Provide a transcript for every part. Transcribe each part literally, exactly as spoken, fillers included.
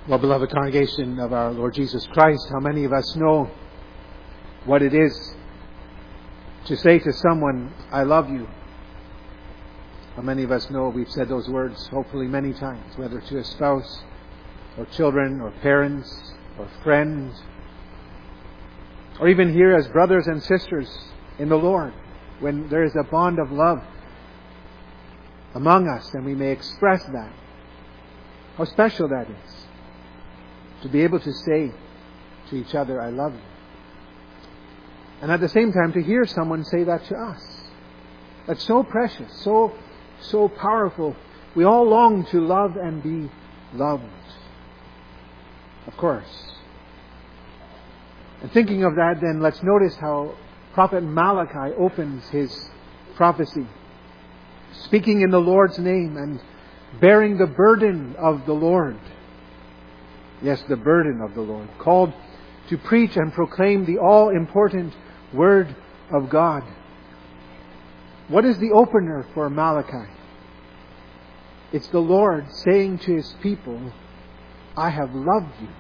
Well, beloved congregation of our Lord Jesus Christ, how many of us know what it is to say to someone, I love you? How many of us know we've said those words hopefully many times, whether to a spouse or children or parents or friends, or even here as brothers and sisters in the Lord, when there is a bond of love among us and we may express that. How special that is. To be able to say to each other, I love you. And at the same time, to hear someone say that to us. That's so precious, so, so powerful. We all long to love and be loved. Of course. And thinking of that, then, let's notice how Prophet Malachi opens his prophecy. Speaking in the Lord's name and bearing the burden of the Lord. Yes, the burden of the Lord. Called to preach and proclaim the all-important Word of God. What is the opener for Malachi? It's the Lord saying to His people, I have loved you.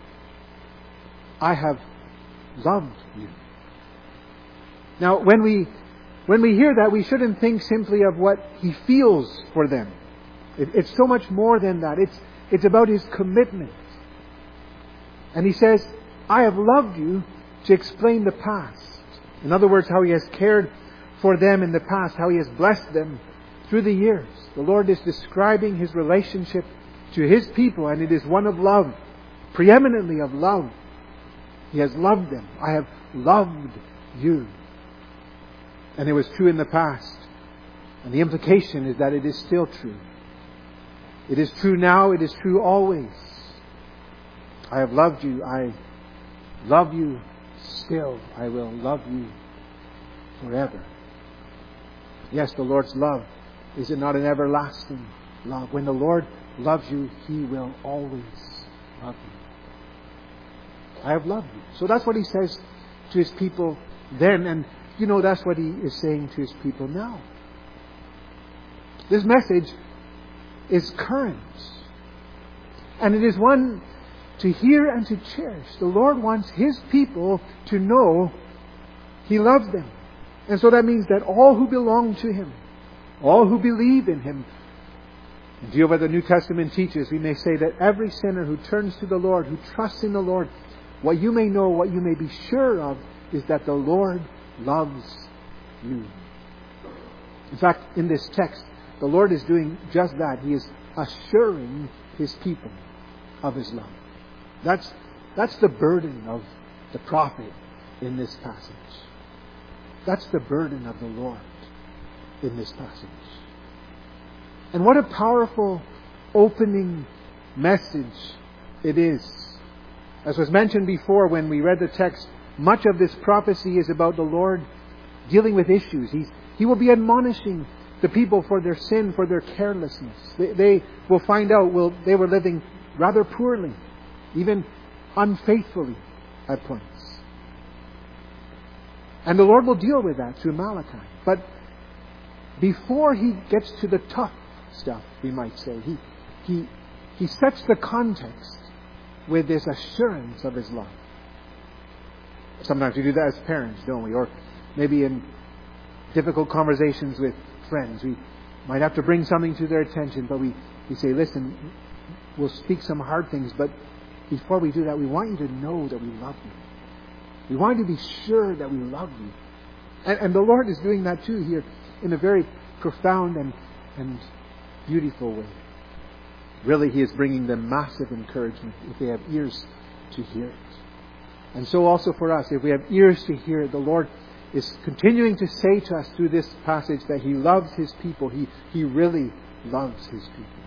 I have loved you. Now, when we when we hear that, we shouldn't think simply of what He feels for them. It, it's so much more than that. It's it's about His commitment. And He says, I have loved you, to explain the past. In other words, how He has cared for them in the past, how He has blessed them through the years. The Lord is describing His relationship to His people, and it is one of love, preeminently of love. He has loved them. I have loved you. And it was true in the past. And the implication is that it is still true. It is true now, it is true always. I have loved you. I love you still. I will love you forever. Yes, the Lord's love. Is it not an everlasting love? When the Lord loves you, He will always love you. I have loved you. So that's what He says to His people then. And you know, that's what He is saying to His people now. This message is current. And it is one to hear and to cherish. The Lord wants His people to know He loves them. And so that means that all who belong to Him, all who believe in Him, and do you know what the New Testament teaches? We may say that every sinner who turns to the Lord, who trusts in the Lord, what you may know, what you may be sure of, is that the Lord loves you. In fact, in this text, the Lord is doing just that. He is assuring His people of His love. That's, that's the burden of the prophet in this passage. That's the burden of the Lord in this passage. And what a powerful opening message it is. As was mentioned before when we read the text, much of this prophecy is about the Lord dealing with issues. He's, he will be admonishing the people for their sin, for their carelessness. They, they will find out well, they were living rather poorly, even unfaithfully at points. And the Lord will deal with that through Malachi. But before He gets to the tough stuff, we might say, He, he, he sets the context with this assurance of His love. Sometimes we do that as parents, don't we? Or maybe in difficult conversations with friends. We might have to bring something to their attention, but we, we say, listen, we'll speak some hard things, but before we do that, we want you to know that we love you. We want you to be sure that we love you. And, and the Lord is doing that too here in a very profound and, and beautiful way. Really, He is bringing them massive encouragement if they have ears to hear it. And so also for us, if we have ears to hear it, the Lord is continuing to say to us through this passage that He loves His people. He, he really loves His people.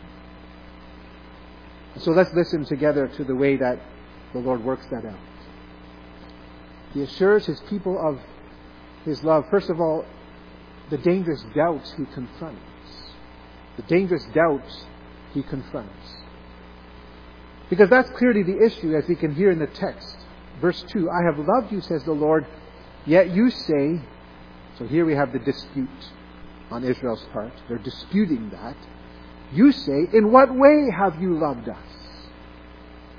So let's listen together to the way that the Lord works that out. He assures His people of His love. First of all, the dangerous doubts He confronts. The dangerous doubts He confronts. Because that's clearly the issue, as we can hear in the text. Verse two, I have loved you, says the Lord, yet you say... So here we have the dispute on Israel's part. They're disputing that. You say, in what way have you loved us?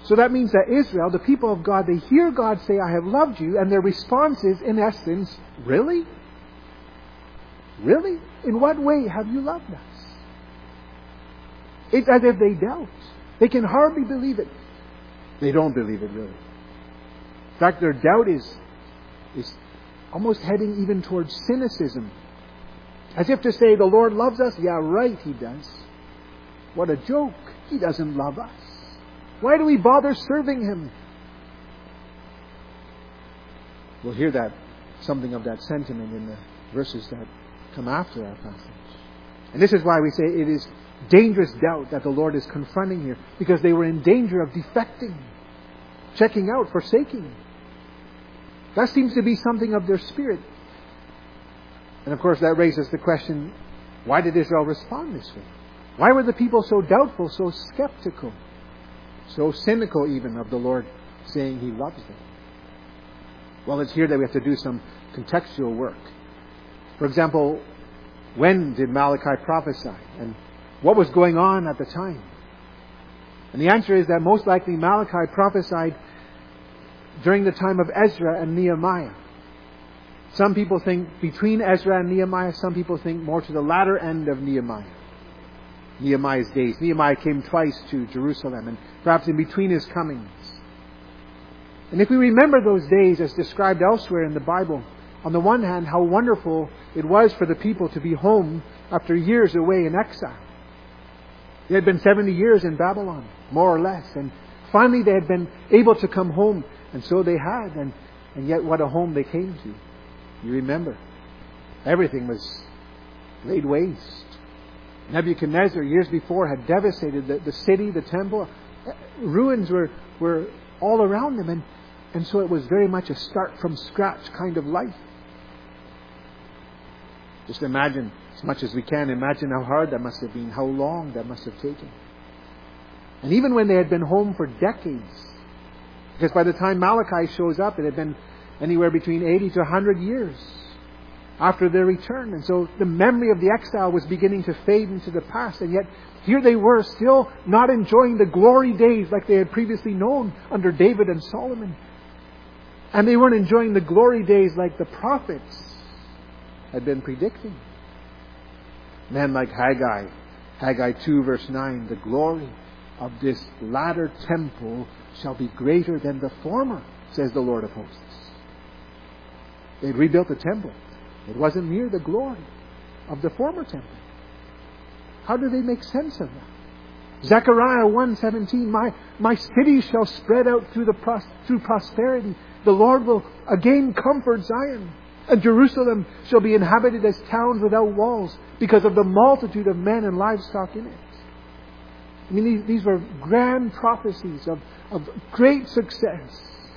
So that means that Israel, the people of God, they hear God say, I have loved you, and their response is, in essence, really? Really? In what way have you loved us? It's as if they doubt. They can hardly believe it. They don't believe it, really. In fact, their doubt is, is almost heading even towards cynicism. As if to say, the Lord loves us? Yeah, right, He does. What a joke. He doesn't love us. Why do we bother serving Him? We'll hear that, something of that sentiment in the verses that come after our passage. And this is why we say it is dangerous doubt that the Lord is confronting here, because they were in danger of defecting, checking out, forsaking. That seems to be something of their spirit. And of course that raises the question, why did Israel respond this way? Why were the people so doubtful, so skeptical, so cynical even of the Lord saying He loves them? Well, it's here that we have to do some contextual work. For example, when did Malachi prophesy? And what was going on at the time? And the answer is that most likely Malachi prophesied during the time of Ezra and Nehemiah. Some people think between Ezra and Nehemiah. Some people think more to the latter end of Nehemiah. Nehemiah's days. Nehemiah came twice to Jerusalem, and perhaps in between his comings. And if we remember those days as described elsewhere in the Bible, on the one hand, how wonderful it was for the people to be home after years away in exile. They had been seventy years in Babylon, more or less, and finally they had been able to come home, and so they had, and, and yet what a home they came to. You remember, everything was laid waste. Nebuchadnezzar, years before, had devastated the, the city, the temple. Ruins were, were all around them, and, and so it was very much a start from scratch kind of life. Just imagine, as much as we can, imagine how hard that must have been, how long that must have taken. And even when they had been home for decades, because by the time Malachi shows up, it had been anywhere between eighty to one hundred years after their return. And so the memory of the exile was beginning to fade into the past. And yet here they were, still not enjoying the glory days like they had previously known under David and Solomon. And they weren't enjoying the glory days like the prophets had been predicting. Men like Haggai, Haggai two verse nine, the glory of this latter temple shall be greater than the former, says the Lord of hosts. They'd rebuilt the temple. It wasn't near the glory of the former temple. How do they make sense of that? Zechariah one seventeen, my, my city shall spread out through, the pros, through prosperity. The Lord will again comfort Zion. And Jerusalem shall be inhabited as towns without walls because of the multitude of men and livestock in it. I mean, these, these were grand prophecies of, of great success.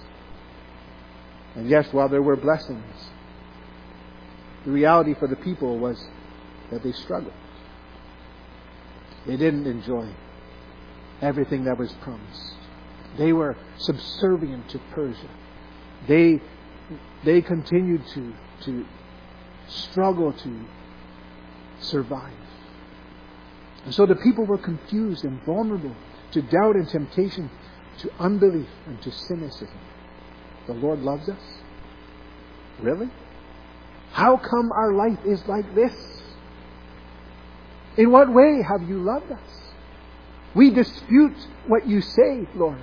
And yes, while there were blessings, the reality for the people was that they struggled. They didn't enjoy everything that was promised. They were subservient to Persia. They they continued to to struggle to survive. And so the people were confused and vulnerable to doubt and temptation, to unbelief and to cynicism. The Lord loves us? Really? How come our life is like this? In what way have you loved us? We dispute what you say, Lord.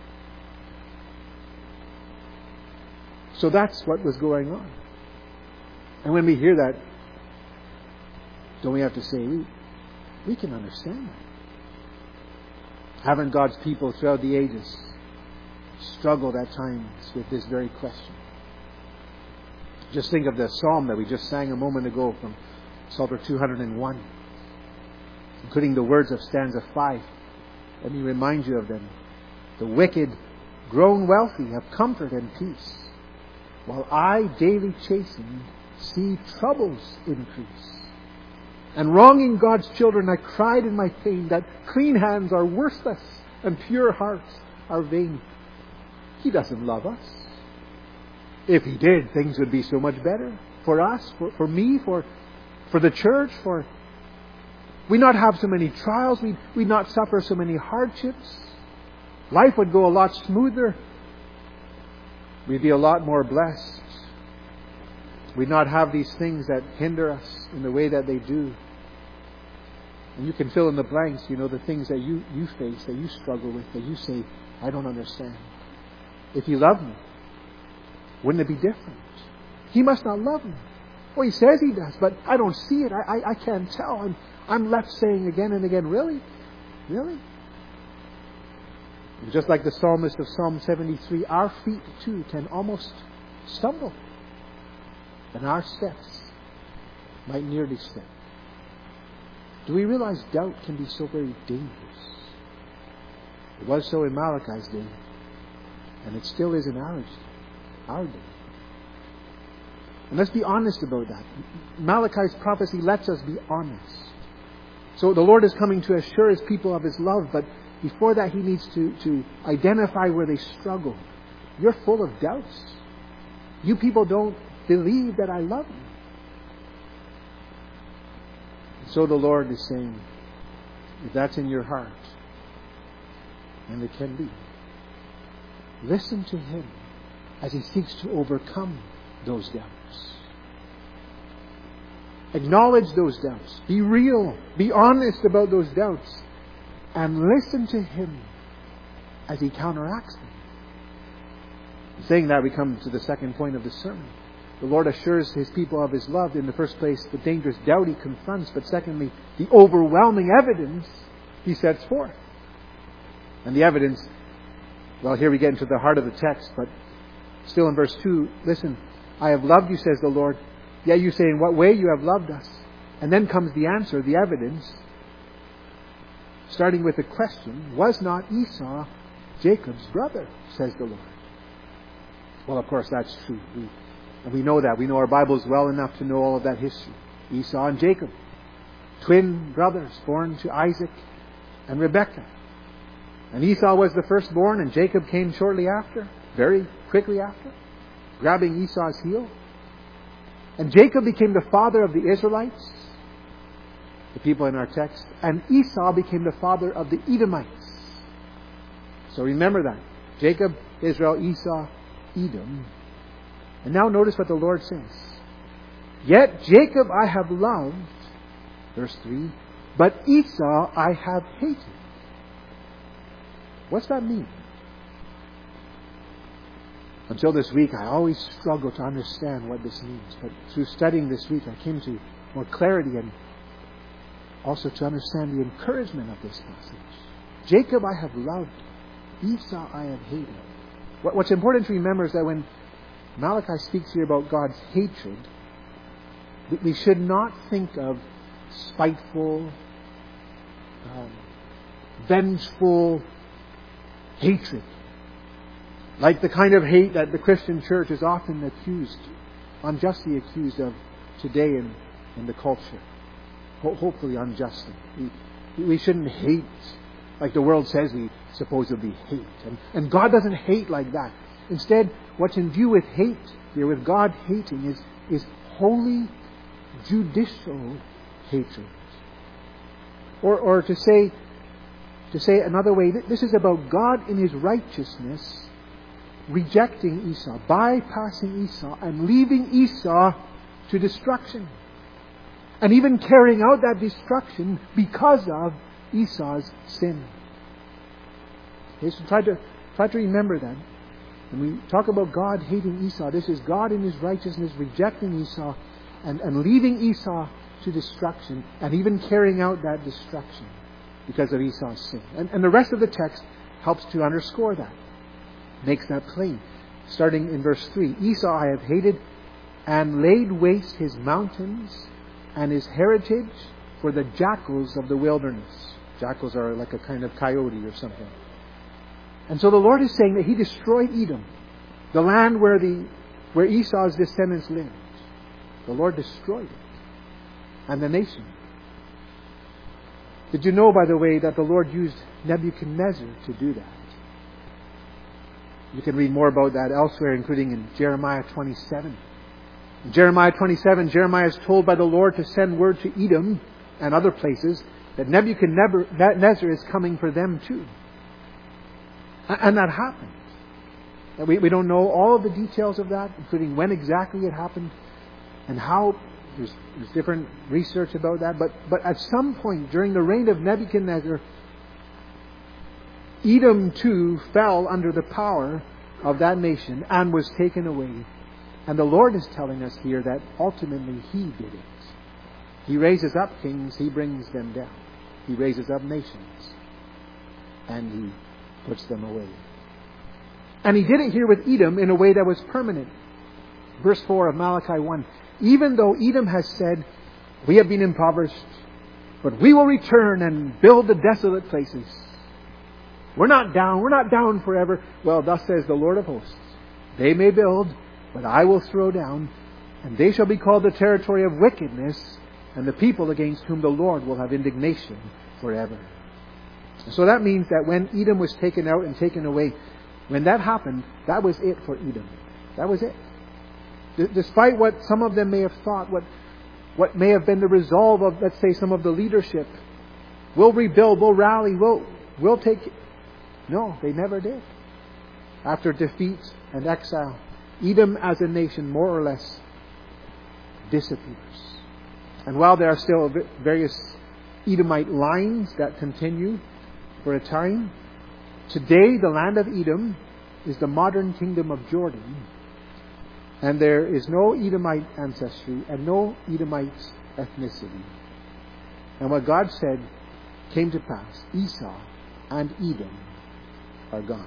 So that's what was going on. And when we hear that, don't we have to say, we, we can understand that. Haven't God's people throughout the ages struggled at times with this very question? Just think of the psalm that we just sang a moment ago from Psalter two hundred one, including the words of stanza five. Let me remind you of them. The wicked, grown wealthy, have comfort and peace, while I, daily chastened, see troubles increase. And wronging God's children, I cried in my pain that clean hands are worthless and pure hearts are vain. He doesn't love us. If He did, things would be so much better for us, for, for me, for, for the church, for we'd not have so many trials, we'd, we'd not suffer so many hardships. life would go a lot smoother. We'd be a lot more blessed. We'd not have these things that hinder us in the way that they do. And you can fill in the blanks, you know, the things that you, you face, that you struggle with, that you say, I don't understand. If He loved me, wouldn't it be different? He must not love me. Well, He says He does, but I don't see it. I, I, I can't tell. I'm, I'm left saying again and again, really? Really? And just like the psalmist of Psalm seventy-three, our feet too can almost stumble. And our steps might nearly step. Do we realize doubt can be so very dangerous? It was so in Malachi's day, and it still is in our, our day. And let's be honest about that. Malachi's prophecy lets us be honest. So the Lord is coming to assure His people of His love, but before that He needs to, to identify where they struggle. You're full of doubts. You people don't believe that I love you. So the Lord is saying, if that's in your heart, and it can be, listen to Him as He seeks to overcome those doubts. Acknowledge those doubts. Be real. Be honest about those doubts. And listen to Him as He counteracts them. In saying that, we come to the second point of the sermon. The Lord assures His people of His love. In the first place, the dangerous doubt He confronts. But secondly, the overwhelming evidence He sets forth. And the evidence, well, here we get into the heart of the text. But still in verse two, listen, I have loved you, says the Lord. Yeah, you say, in what way you have loved us? And then comes the answer, the evidence. Starting with the question, was not Esau Jacob's brother, says the Lord? Well, of course, that's true. We, and we know that. We know our Bibles well enough to know all of that history. Esau and Jacob, twin brothers born to Isaac and Rebekah. And Esau was the firstborn, and Jacob came shortly after, very quickly after, grabbing Esau's heel. And Jacob became the father of the Israelites, the people in our text, and Esau became the father of the Edomites. So remember that. Jacob, Israel, Esau, Edom. And now notice what the Lord says. Yet Jacob I have loved, verse three, but Esau I have hated. What's that mean? Until this week, I always struggled to understand what this means. But through studying this week, I came to more clarity and also to understand the encouragement of this passage. Jacob I have loved, Esau I have hated. What's important to remember is that when Malachi speaks here about God's hatred, we should not think of spiteful, um, vengeful hatred. Like the kind of hate that the Christian church is often accused, unjustly accused of today in, in the culture. Ho- hopefully unjustly. We, we shouldn't hate like the world says we supposedly hate. And, and God doesn't hate like that. Instead, what's in view with hate here, with God hating, is, is holy, judicial hatred. Or, or to say, to say another way, this is about God in His righteousness rejecting Esau, bypassing Esau, and leaving Esau to destruction. And even carrying out that destruction because of Esau's sin. Okay, so try to, try to remember that. When we talk about God hating Esau, this is God in His righteousness rejecting Esau and, and leaving Esau to destruction, and even carrying out that destruction because of Esau's sin. And, and the rest of the text helps to underscore that. Makes that plain. Starting in verse three. Esau I have hated and laid waste his mountains and his heritage for the jackals of the wilderness. Jackals are like a kind of coyote or something. And so the Lord is saying that He destroyed Edom, the land where the where Esau's descendants lived. The Lord destroyed it. And the nation. Did you know, by the way, that the Lord used Nebuchadnezzar to do that? You can read more about that elsewhere, including in Jeremiah twenty-seven. In Jeremiah twenty-seven, Jeremiah is told by the Lord to send word to Edom and other places that Nebuchadnezzar is coming for them too. And that happened. We, we don't know all of the details of that, including when exactly it happened and how. There's, there's different research about that. But, but at some point during the reign of Nebuchadnezzar, Edom too fell under the power of that nation and was taken away. And the Lord is telling us here that ultimately He did it. He raises up kings, He brings them down. He raises up nations, and He puts them away. And He did it here with Edom in a way that was permanent. Verse four of Malachi one. Even though Edom has said, we have been impoverished, but we will return and build the desolate places. We're not down. We're not down forever. Well, thus says the Lord of hosts. They may build, but I will throw down, and they shall be called the territory of wickedness, and the people against whom the Lord will have indignation forever. So that means that when Edom was taken out and taken away, when that happened, that was it for Edom. That was it. Despite what some of them may have thought, what, what may have been the resolve of, let's say, some of the leadership. We'll rebuild, we'll rally, we'll, we'll take... No, they never did. After defeat and exile, Edom as a nation more or less disappears. And while there are still various Edomite lines that continue for a time, today the land of Edom is the modern kingdom of Jordan. And there is no Edomite ancestry and no Edomite ethnicity. And what God said came to pass. Esau and Edom are gone.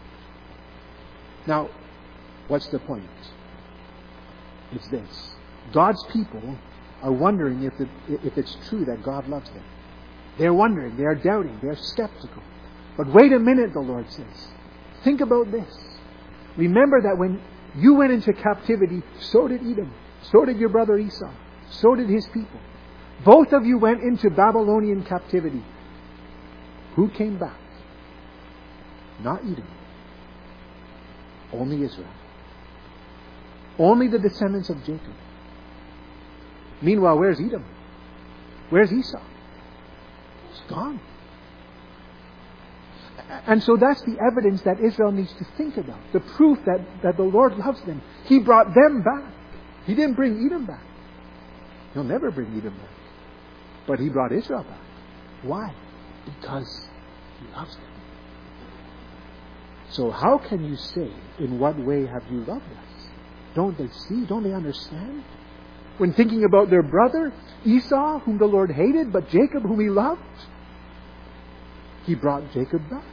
Now, what's the point? It's this. God's people are wondering if, it, if it's true that God loves them. They're wondering. They're doubting. They're skeptical. But wait a minute, the Lord says. Think about this. Remember that when you went into captivity, so did Edom. So did your brother Esau. So did his people. Both of you went into Babylonian captivity. Who came back? Not Edom. Only Israel. Only the descendants of Jacob. Meanwhile, where's Edom? Where's Esau? It's gone. And so that's the evidence that Israel needs to think about. The proof that, that the Lord loves them. He brought them back. He didn't bring Edom back. He'll never bring Edom back. But He brought Israel back. Why? Because He loves them. So how can you say, in what way have you loved us? Don't they see? Don't they understand? When thinking about their brother, Esau, whom the Lord hated, but Jacob, whom He loved, He brought Jacob back.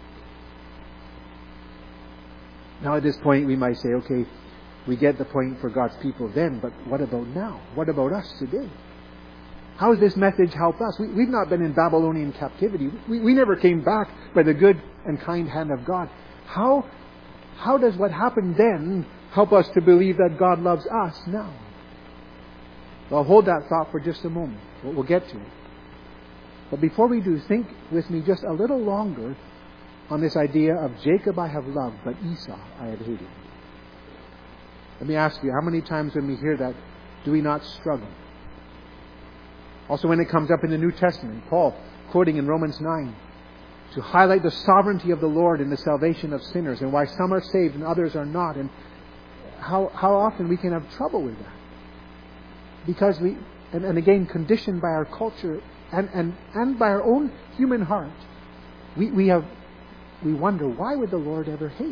Now at this point we might say, okay, we get the point for God's people then, but what about now? What about us today? How does this message help us? We, we've not been in Babylonian captivity. We, we never came back by the good and kind hand of God. How, how does what happened then help us to believe that God loves us now? Well, hold that thought for just a moment. We'll, we'll get to it. But before we do, think with me just a little longer on this idea of Jacob I have loved, but Esau I have hated. Let me ask you, how many times when we hear that, do we not struggle? Also, when it comes up in the New Testament, Paul, quoting in Romans nine, to highlight the sovereignty of the Lord in the salvation of sinners, and why some are saved and others are not, and how, how often we can have trouble with that. Because we, and, and again, conditioned by our culture and, and, and by our own human heart, we, we have we wonder, why would the Lord ever hate?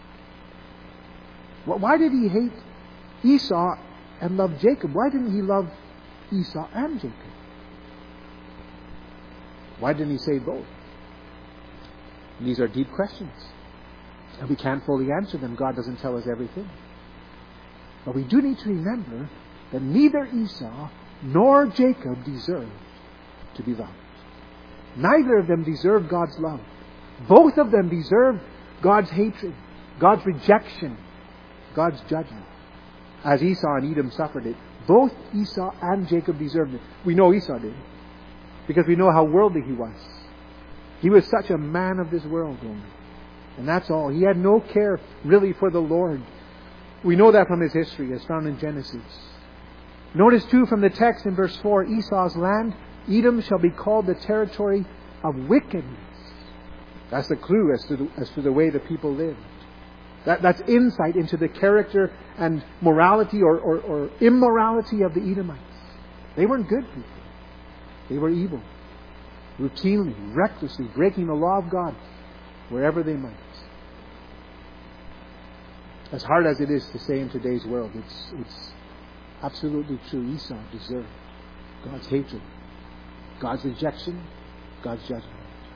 Why did He hate Esau and love Jacob? Why didn't He love Esau and Jacob? Why didn't He say both? And these are deep questions. And we can't fully answer them. God doesn't tell us everything. But we do need to remember that neither Esau nor Jacob deserved to be loved. Neither of them deserved God's love. Both of them deserved God's hatred, God's rejection, God's judgment. As Esau and Edom suffered it, both Esau and Jacob deserved it. We know Esau did, because we know how worldly he was. He was such a man of this world only. And that's all. He had no care really for the Lord. We know that from his history as found in Genesis. Notice too from the text in verse four, Esau's land, Edom shall be called the territory of wickedness. That's the clue as to the, as to the way the people lived. That, that's insight into the character and morality or, or, or immorality of the Edomites. They weren't good people. They were evil. Routinely, recklessly breaking the law of God wherever they might. As hard as it is to say in today's world, it's, it's absolutely true. Esau deserved God's hatred, God's rejection, God's judgment.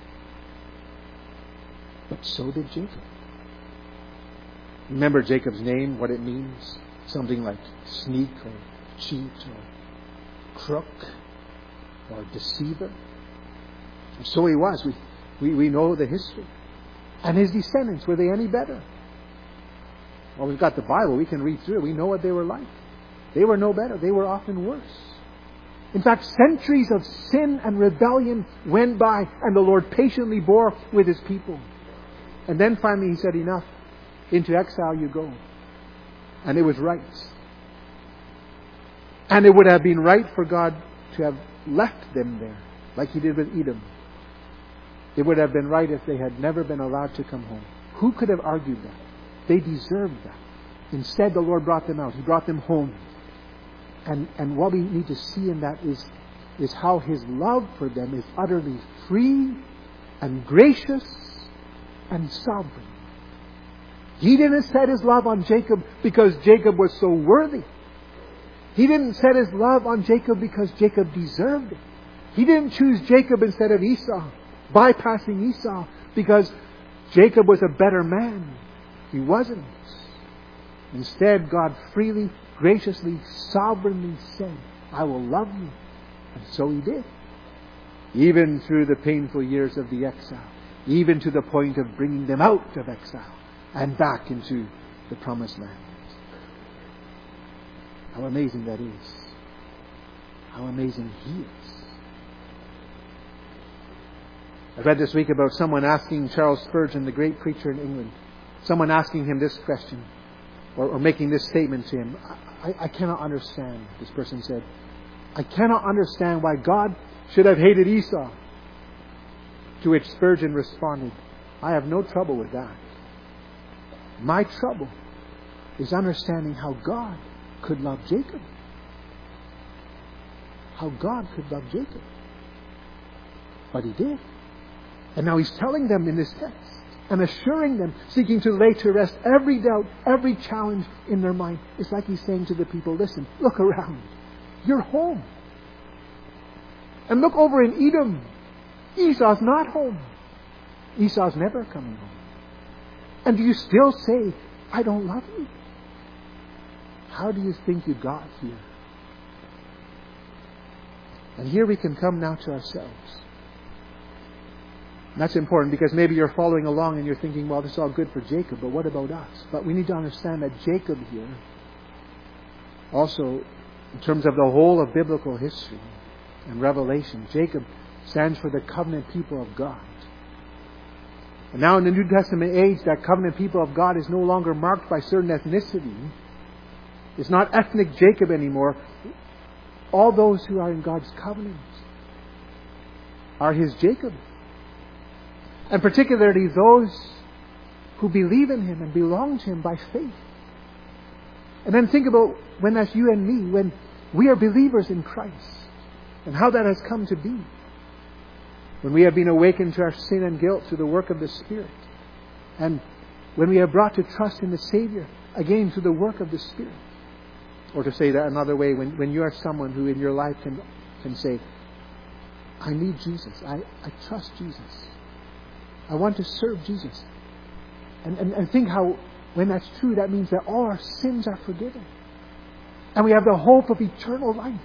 But so did Jacob. Remember Jacob's name, what it means? Something like sneak or cheat or crook or deceiver. And so he was. We, we, we know the history. And his descendants, were they any better? Well, we've got the Bible. We can read through it. We know what they were like. They were no better. They were often worse. In fact, centuries of sin and rebellion went by, and the Lord patiently bore with His people. And then finally He said, enough. Into exile you go. And it was right. And it would have been right for God to have left them there, like He did with Edom. It would have been right if they had never been allowed to come home. Who could have argued that? They deserved that. Instead, the Lord brought them out. He brought them home. And, and what we need to see in that is, is how His love for them is utterly free and gracious and sovereign. He didn't set His love on Jacob because Jacob was so worthy. He didn't set His love on Jacob because Jacob deserved it. He didn't choose Jacob instead of Esau, bypassing Esau because Jacob was a better man. He wasn't. Instead, God freely, graciously, sovereignly said, I will love you. And so He did. Even through the painful years of the exile. Even to the point of bringing them out of exile and back into the promised land. How amazing that is. How amazing He is. I read this week about someone asking Charles Spurgeon, the great preacher in England, someone asking him this question, or, or making this statement to him. I, I cannot understand, this person said. I cannot understand why God should have hated Esau. To which Spurgeon responded, I have no trouble with that. My trouble is understanding how God could love Jacob. How God could love Jacob. But He did. And now He's telling them in this text and assuring them, seeking to lay to rest every doubt, every challenge in their mind. It's like He's saying to the people, listen, look around. You're home. And look over in Edom. Esau's not home. Esau's never coming home. And do you still say, I don't love you? How do you think you got here? And here we can come now to ourselves. And that's important because maybe you're following along and you're thinking, well, this is all good for Jacob, but what about us? But we need to understand that Jacob here, also in terms of the whole of biblical history and Revelation, Jacob stands for the covenant people of God. And now in the New Testament age, that covenant people of God is no longer marked by certain ethnicity. It's not ethnic Jacob anymore. All those who are in God's covenant are His Jacob. And particularly those who believe in Him and belong to Him by faith. And then think about when that's you and me, when we are believers in Christ, and how that has come to be. When we have been awakened to our sin and guilt through the work of the Spirit. And when we are brought to trust in the Savior, again through the work of the Spirit. Or to say that another way, when, when you are someone who in your life can, can say, I need Jesus. I, I trust Jesus. I want to serve Jesus. And, and, and think how, when that's true, that means that all our sins are forgiven. And we have the hope of eternal life.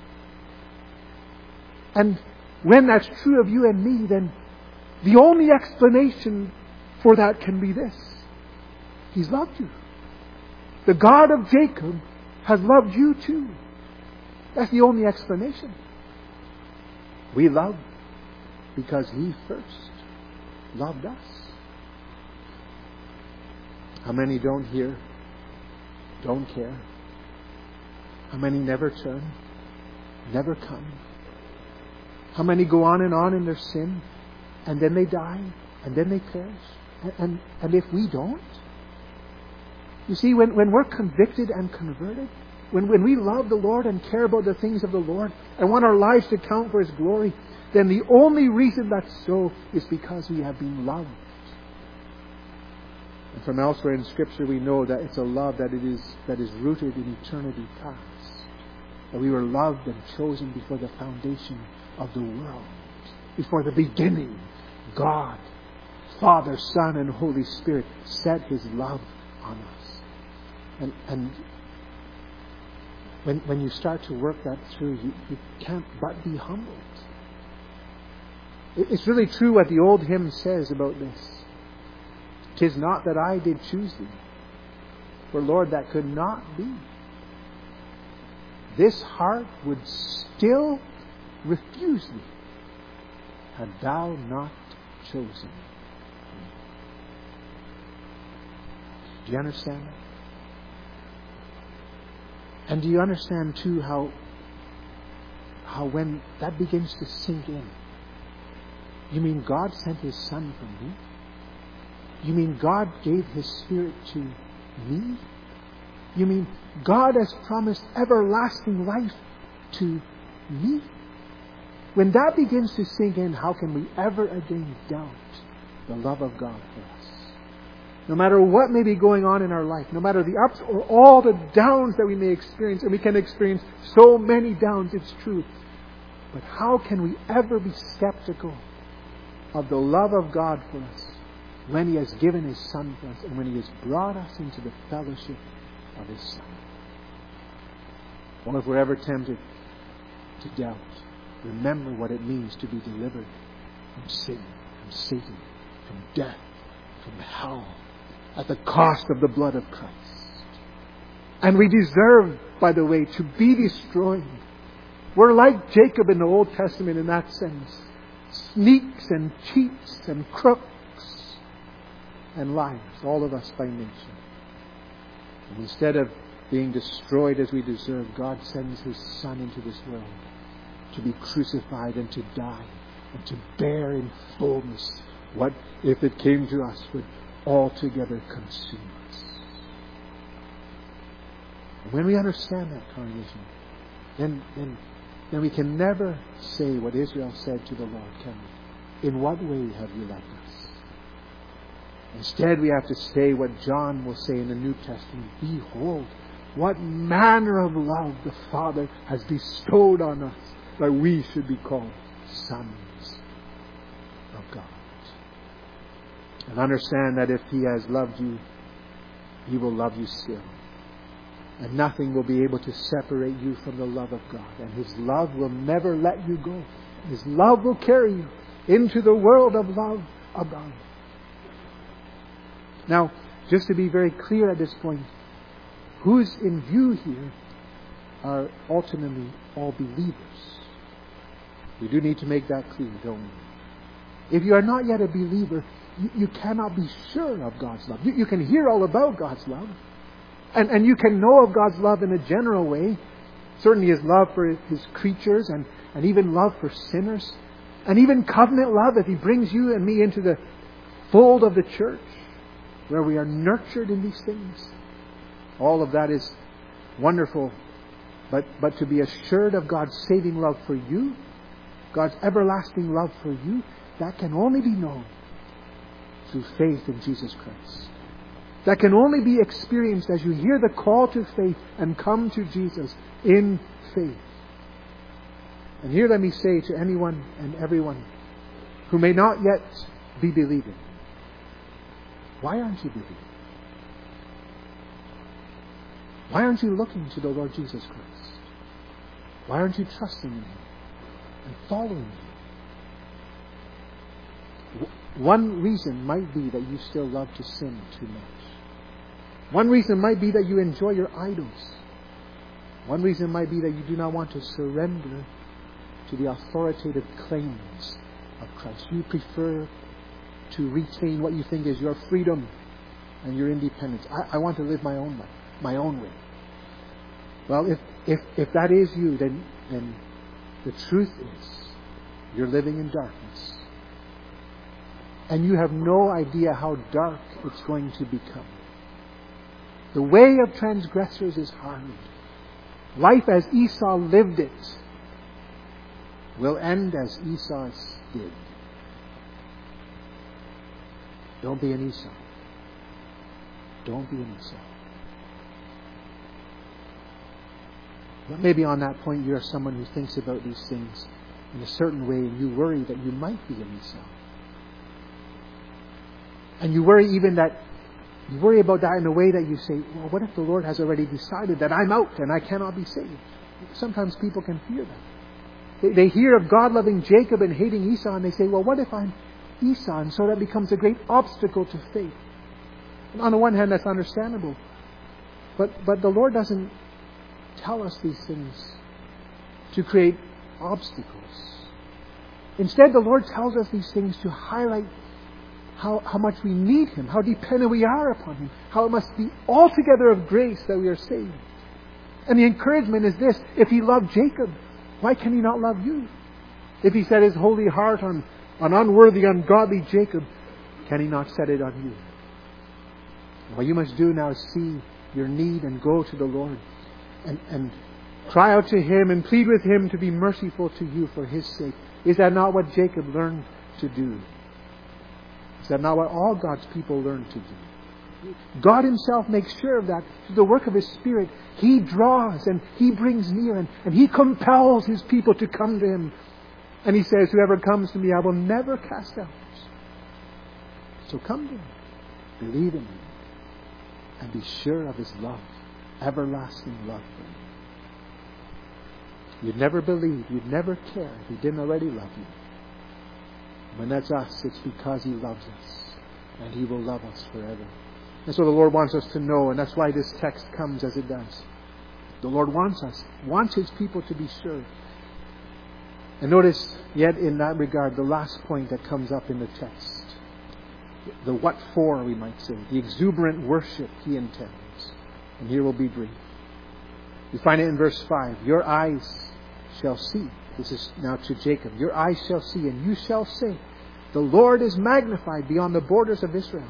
And when that's true of you and me, then the only explanation for that can be this. He's loved you. The God of Jacob has loved you too. That's the only explanation. We love because He first loved us. How many don't hear, don't care? How many never turn, never come? How many go on and on in their sin and then they die and then they perish. And, and, and if we don't, you see, when, when we're convicted and converted, when, when we love the Lord and care about the things of the Lord and want our lives to count for His glory, then the only reason that's so is because we have been loved. And from elsewhere in Scripture we know that it's a love that it is that is rooted in eternity past. That we were loved and chosen before the foundation of the world. Before the beginning, God, Father, Son, and Holy Spirit set His love on us. And, and when, when you start to work that through, you, you can't but be humbled. It, it's really true what the old hymn says about this. "'Tis not that I did choose thee, for Lord, that could not be. This heart would still refuse thee, had thou not chosen me." Do you understand that? And do you understand too how how when that begins to sink in, you mean God sent His Son for me? You mean God gave His Spirit to me? You mean God has promised everlasting life to me? When that begins to sink in, how can we ever again doubt the love of God for us? No matter what may be going on in our life, no matter the ups or all the downs that we may experience, and we can experience so many downs, it's true. But how can we ever be skeptical of the love of God for us when He has given His Son for us and when He has brought us into the fellowship of His Son? Or if we're ever tempted to doubt, remember what it means to be delivered from sin, from Satan, from death, from hell, at the cost of the blood of Christ. And we deserve, by the way, to be destroyed. We're like Jacob in the Old Testament in that sense. Sneaks and cheats and crooks and liars, all of us by nature. And instead of being destroyed as we deserve, God sends His Son into this world to be crucified and to die and to bear in fullness what, if it came to us, would altogether consume us. And when we understand that, congregation, then, then, then we can never say what Israel said to the Lord, can we? In what way have you loved us? Instead, we have to say what John will say in the New Testament. Behold, what manner of love the Father has bestowed on us, that we should be called sons of God. And understand that if He has loved you, He will love you still. And nothing will be able to separate you from the love of God. And His love will never let you go. His love will carry you into the world of love of God. Now, just to be very clear at this point, who's in view here are ultimately all believers. We do need to make that clear, don't we? If you are not yet a believer, you, you cannot be sure of God's love. You, you can hear all about God's love. And, and you can know of God's love in a general way. Certainly His love for His creatures and, and even love for sinners. And even covenant love if He brings you and me into the fold of the church where we are nurtured in these things. All of that is wonderful. But, but to be assured of God's saving love for you, God's everlasting love for you, that can only be known through faith in Jesus Christ. That can only be experienced as you hear the call to faith and come to Jesus in faith. And here let me say to anyone and everyone who may not yet be believing, why aren't you believing? Why aren't you looking to the Lord Jesus Christ? Why aren't you trusting in Him and following Him? One reason might be that you still love to sin too much. One reason might be that you enjoy your idols. One reason might be that you do not want to surrender to the authoritative claims of Christ. You prefer to retain what you think is your freedom and your independence. I, I want to live my own life, my own way. Well, if, if, if that is you, then, then the truth is you're living in darkness. And you have no idea how dark it's going to become. The way of transgressors is hard. Life as Esau lived it will end as Esau's did. Don't be an Esau. Don't be an Esau. But maybe on that point you're someone who thinks about these things in a certain way and you worry that you might be an Esau. And you worry even that, you worry about that in a way that you say, well, what if the Lord has already decided that I'm out and I cannot be saved? Sometimes people can fear that. They, they hear of God loving Jacob and hating Esau and they say, well, what if I'm Esau? And so that becomes a great obstacle to faith. And on the one hand, that's understandable. But, but the Lord doesn't tell us these things to create obstacles. Instead, the Lord tells us these things to highlight how, how much we need Him, how dependent we are upon Him, how it must be altogether of grace that we are saved. And the encouragement is this: if He loved Jacob, why can He not love you? If He set His holy heart on, on unworthy, ungodly Jacob, can He not set it on you? What you must do now is see your need and go to the Lord and, and cry out to Him and plead with Him to be merciful to you for His sake. Is that not what Jacob learned to do? Is that not what all God's people learn to do? God Himself makes sure of that. Through the work of His Spirit, He draws and He brings near and, and He compels His people to come to Him. And He says, whoever comes to me, I will never cast out. So come to Him. Believe in Him. And be sure of His love. Everlasting love for you. You'd never believe, you'd never care if He didn't already love you. When that's us, it's because He loves us. And He will love us forever. And so the Lord wants us to know, and that's why this text comes as it does. The Lord wants us, wants His people to be sure. And notice, yet in that regard, the last point that comes up in the text. The what for, we might say. The exuberant worship He intends. And here will be brief. We find it in verse five. Your eyes shall see. This is now to Jacob. Your eyes shall see, and you shall say, the Lord is magnified beyond the borders of Israel.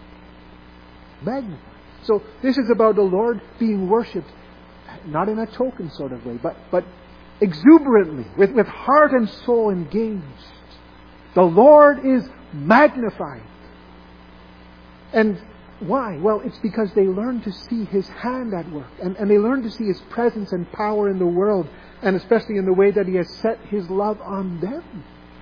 Magnified. So this is about the Lord being worshipped, not in a token sort of way, but, but exuberantly, with, with heart and soul engaged. The Lord is magnified. And why? Well, it's because they learn to see His hand at work. And, and they learn to see His presence and power in the world. And especially in the way that He has set His love on them.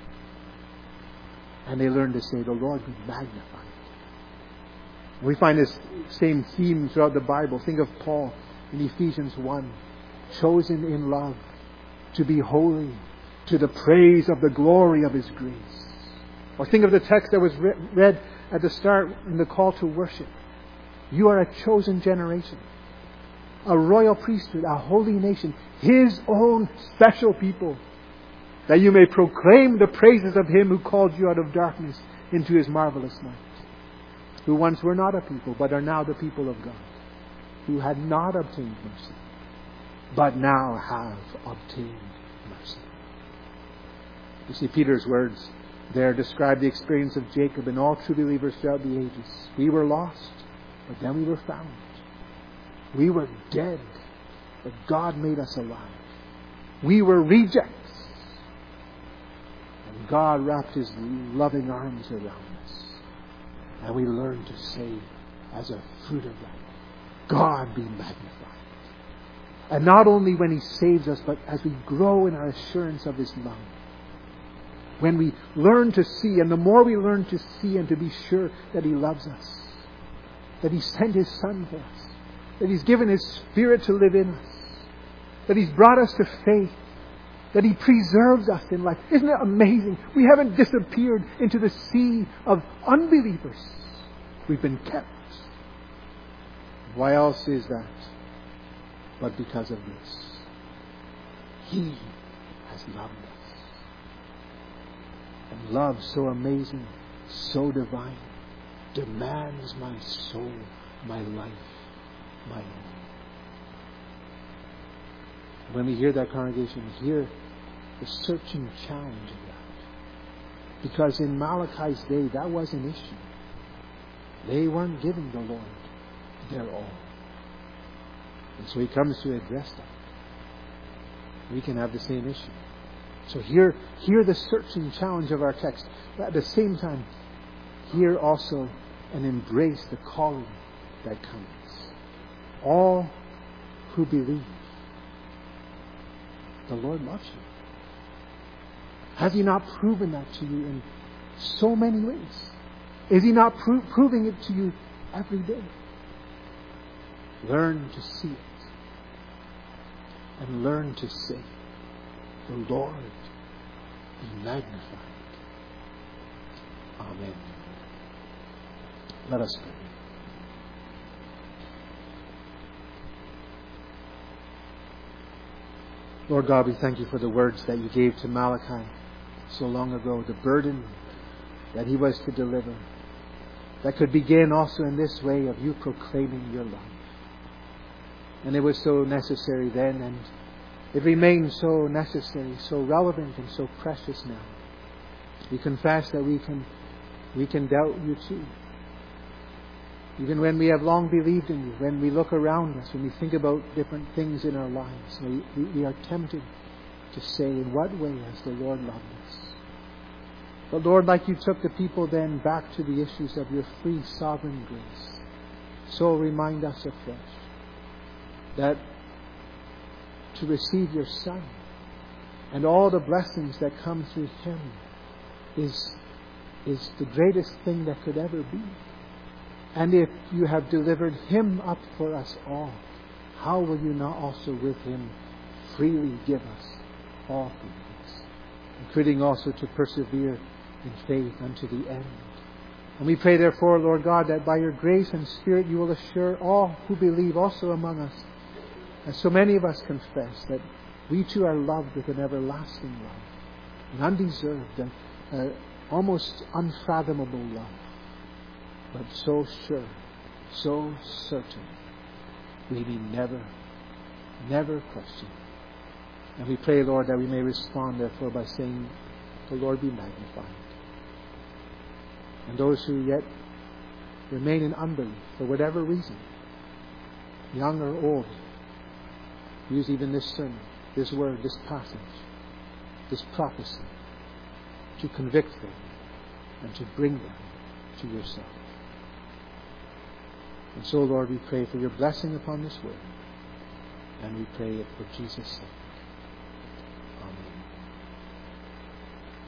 And they learn to say, the Lord be magnified. We find this same theme throughout the Bible. Think of Paul in Ephesians one. Chosen in love to be holy, to the praise of the glory of His grace. Or think of the text that was read at the start in the call to worship. You are a chosen generation, a royal priesthood, a holy nation, His own special people, that you may proclaim the praises of Him who called you out of darkness into His marvelous light, who once were not a people, but are now the people of God, who had not obtained mercy, but now have obtained mercy. You see, Peter's words there describe the experience of Jacob and all true believers throughout the ages. We were lost, but then we were found. We were dead, but God made us alive. We were rejects, and God wrapped His loving arms around us. And we learned to say, as a fruit of that, God be magnified. And not only when He saves us, but as we grow in our assurance of His love. When we learn to see, and the more we learn to see and to be sure that He loves us, that He sent His Son for us, that He's given His Spirit to live in us, that He's brought us to faith, that He preserves us in life. Isn't it amazing? We haven't disappeared into the sea of unbelievers. We've been kept. Why else is that? But because of this. He has loved us. And love so amazing, so divine, demands my soul, my life, my own. When we hear that, congregation, hear the searching challenge of that. Because in Malachi's day, that was an issue. They weren't giving the Lord their all. And so he comes to address that. We can have the same issue. So hear, hear the searching challenge of our text. But at the same time, hear also and embrace the calling that comes. All who believe, the Lord loves you. Has He not proven that to you in so many ways? Is He not pro- proving it to you every day? Learn to see it. And learn to say, the Lord be magnified. Amen. Let us pray. Lord God, we thank you for the words that you gave to Malachi so long ago, the burden that he was to deliver, that could begin also in this way of you proclaiming your love. And it was so necessary then, and it remains so necessary, so relevant and so precious now. We confess that we can we can doubt you too. Even when we have long believed in you, when we look around us, when we think about different things in our lives, we, we, we are tempted to say, in what way has the Lord loved us? But Lord, like you took the people then back to the issues of your free sovereign grace, so remind us afresh that to receive your Son and all the blessings that come through Him is, is the greatest thing that could ever be. And if you have delivered Him up for us all, how will you not also with Him freely give us all things, including also to persevere in faith unto the end? And we pray therefore, Lord God, that by your grace and Spirit you will assure all who believe also among us, as so many of us confess, that we too are loved with an everlasting love, an undeserved and uh, almost unfathomable love, but so sure, so certain, we may never, never question. And we pray, Lord, that we may respond therefore by saying, the Lord be magnified. And those who yet remain in unbelief, for whatever reason, young or old, use even this sermon, this word, this passage, this prophecy, to convict them and to bring them to yourself. And so, Lord, we pray for your blessing upon this word. And we pray it for Jesus' sake.